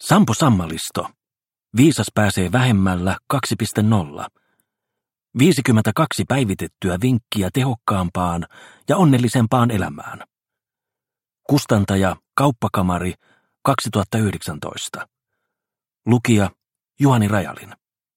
Sampo Sammalisto. Viisas pääsee vähemmällä 2.0. 52 päivitettyä vinkkiä tehokkaampaan ja onnellisempaan elämään. Kustantaja Kauppakamari 2019. Lukija Juhani Rajalin.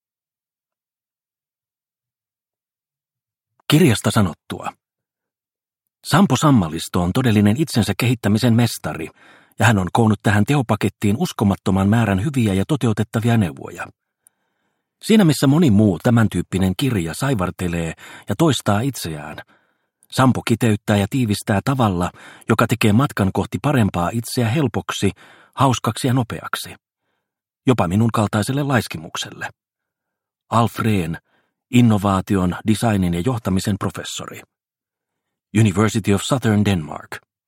Kirjasta sanottua. Sampo Sammalisto on todellinen itsensä kehittämisen mestari, ja hän on koonnut tähän teopakettiin uskomattoman määrän hyviä ja toteutettavia neuvoja. Siinä missä moni muu tämän tyyppinen kirja saivartelee ja toistaa itseään, Sampo kiteyttää ja tiivistää tavalla, joka tekee matkan kohti parempaa itseä helpoksi, hauskaksi ja nopeaksi. Jopa minun kaltaiselle laiskimukselle. Alf Rehn, innovaation, designin ja johtamisen professori. University of Southern Denmark.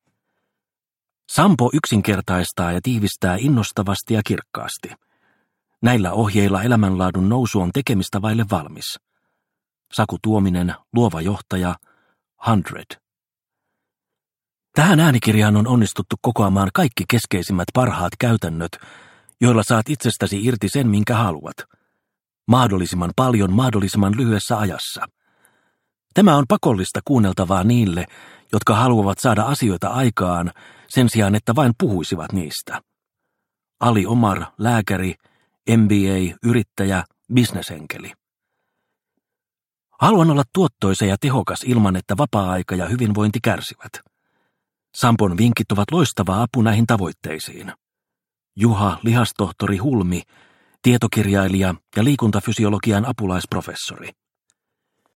Sampo yksinkertaistaa ja tiivistää innostavasti ja kirkkaasti. Näillä ohjeilla elämänlaadun nousu on tekemistä vaille valmis. Saku Tuominen, luova johtaja, 100. Tähän äänikirjaan on onnistuttu kokoamaan kaikki keskeisimmät parhaat käytännöt, joilla saat itsestäsi irti sen, minkä haluat. Mahdollisimman paljon, mahdollisimman lyhyessä ajassa. Tämä on pakollista kuunneltavaa niille, jotka haluavat saada asioita aikaan sen sijaan, että vain puhuisivat niistä. Ali Omar, lääkäri, MBA, yrittäjä, bisnesenkeli. Haluan olla tuottoisa ja tehokas ilman, että vapaa-aika ja hyvinvointi kärsivät. Sampon vinkit ovat loistava apu näihin tavoitteisiin. Juha, lihastohtori Hulmi, tietokirjailija ja liikuntafysiologian apulaisprofessori.